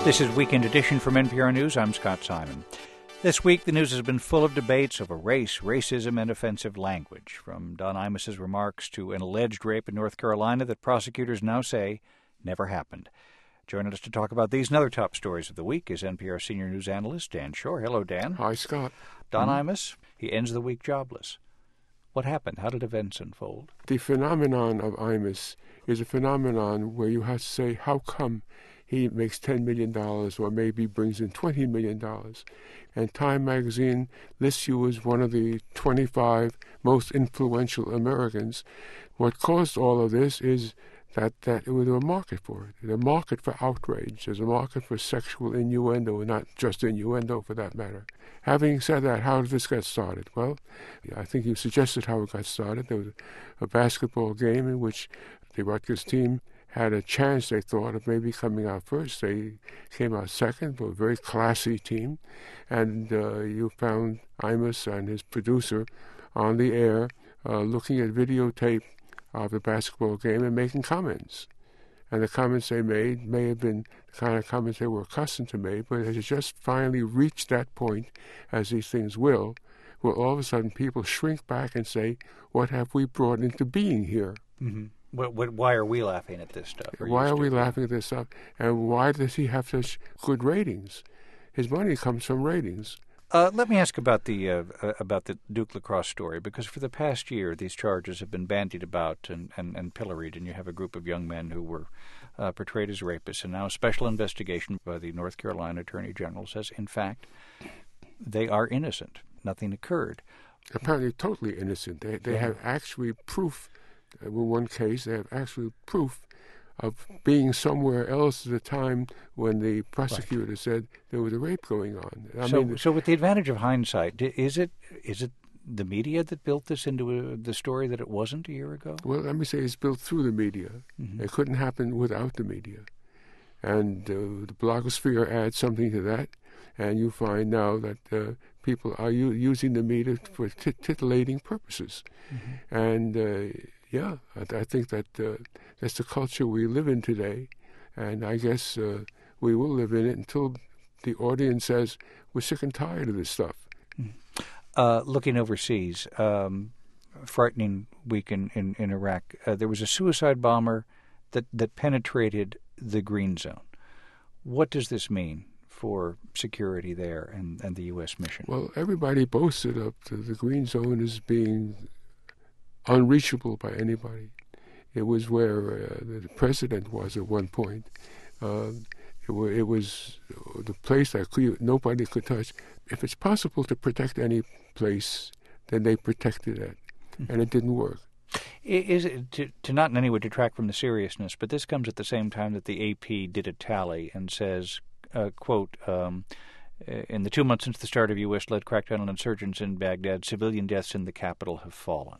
This is Weekend Edition from NPR News. I'm Scott Simon. This week, the news has been full of debates over race, racism, and offensive language, from Don Imus's remarks to an alleged rape in North Carolina that prosecutors now say never happened. Joining us to talk about these and other top stories of the week is NPR senior news analyst Dan Shore. Hello, Dan. Hi, Scott. Don Imus, he ends the week jobless. What happened? How did events unfold? The phenomenon of Imus is a phenomenon where you have to say, how come he makes $10 million or maybe brings in $20 million? And Time magazine lists you as one of the 25 most influential Americans. What caused all of this is that there was a market for it. There's a market for outrage. There's a market for sexual innuendo, and not just innuendo for that matter. Having said that, how did this get started? Well, I think you suggested how it got started. There was a basketball game in which the Rutgers team had a chance, they thought, of maybe coming out first. They came out second, but a very classy team. And you found Imus and his producer on the air looking at videotape of the basketball game and making comments. And the comments they made may have been the kind of comments they were accustomed to make, but it had just finally reached that point, as these things will, where all of a sudden people shrink back and say, what have we brought into being here? Mm-hmm. Why are we laughing at this stuff? Why are we laughing at this stuff? And why does he have such good ratings? His money comes from ratings. Let me ask about the Duke lacrosse story, because for the past year these charges have been bandied about and pilloried, and you have a group of young men who were portrayed as rapists, and now a special investigation by the North Carolina Attorney General says, in fact, they are innocent. Nothing occurred. Apparently totally innocent. They have actually proof. In one case, they have actually proof of being somewhere else at the time when the prosecutor said there was a rape going on. So with the advantage of hindsight, is it the media that built this into the story that it wasn't a year ago? Well, let me say it's built through the media. Mm-hmm. It couldn't happen without the media. And the blogosphere adds something to that, and you find now that people are using the media for titillating purposes. Mm-hmm. And yeah, I think that that's the culture we live in today, and I guess we will live in it until the audience says we're sick and tired of this stuff. Looking overseas, frightening week in Iraq. There was a suicide bomber that penetrated the green zone. What does this mean for security there and the U.S. mission? Well, everybody boasted of the green zone as being unreachable by anybody. It was where the president was at one point. It was the place that nobody could touch. If it's possible to protect any place, then they protected it, and it didn't work. Is it to not in any way detract from the seriousness, but this comes at the same time that the AP did a tally and says, quote, in the 2 months since the start of U.S.-led crackdown on insurgents in Baghdad, civilian deaths in the capital have fallen.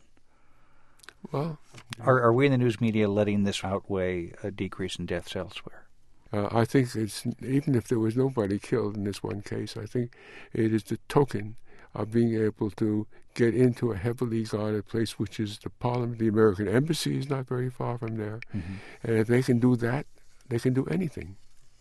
Well, are we in the news media letting this outweigh a decrease in deaths elsewhere? I think it's, even if there was nobody killed in this one case, I think it is the token of being able to get into a heavily guarded place, which is the Parliament. The American Embassy is not very far from there. Mm-hmm. And if they can do that, they can do anything.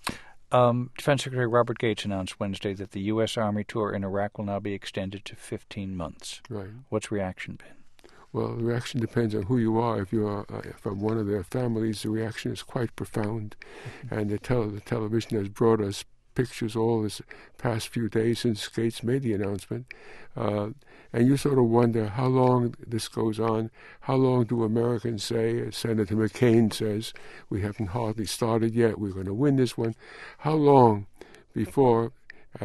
Defense Secretary Robert Gates announced Wednesday that the U.S. Army tour in Iraq will now be extended to 15 months. Right. What's reaction been? Well, the reaction depends on who you are. If you are from one of their families, the reaction is quite profound. Mm-hmm. And the television has brought us pictures all this past few days since Gates made the announcement. And you sort of wonder how long this goes on. How long do Americans say, as Senator McCain says, we haven't hardly started yet, we're going to win this one. How long before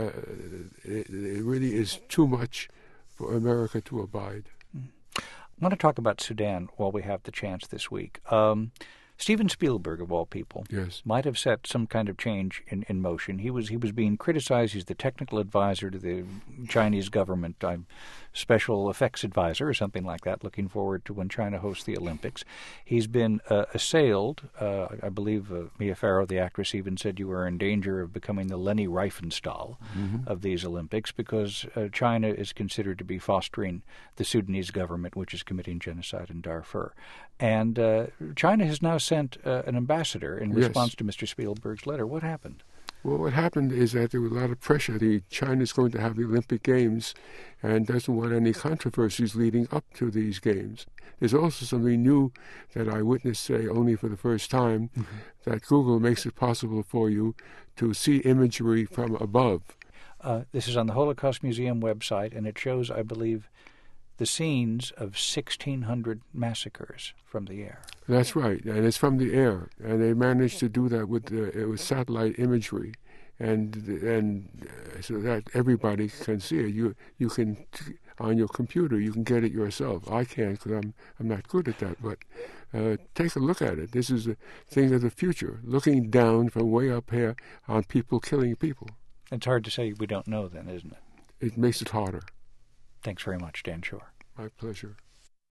it really is too much for America to abide? I want to talk about Sudan while we have the chance this week. Steven Spielberg, of all people, yes, might have set some kind of change in motion. He was being criticized. He's the technical advisor to the Chinese government, special effects advisor or something like that, looking forward to when China hosts the Olympics. He's been assailed. I believe Mia Farrow, the actress, even said you were in danger of becoming the Leni Riefenstahl of these Olympics because China is considered to be fostering the Sudanese government, which is committing genocide in Darfur. And China has now sent an ambassador in response to Mr. Spielberg's letter. What happened? Well, what happened is that there was a lot of pressure. China's going to have the Olympic Games and doesn't want any controversies leading up to these games. There's also something new that I witnessed today only for the first time, that Google makes it possible for you to see imagery from above. This is on the Holocaust Museum website, and it shows, I believe, the scenes of 1,600 massacres from the air. That's right, and it's from the air, and they managed to do that with satellite imagery, and so that everybody can see it. You can on your computer, you can get it yourself. I can't because I'm not good at that, but take a look at it. This is a thing of the future, looking down from way up here on people killing people. It's hard to say we don't know then, isn't it? It makes it harder. Thanks very much, Dan Shor. My pleasure.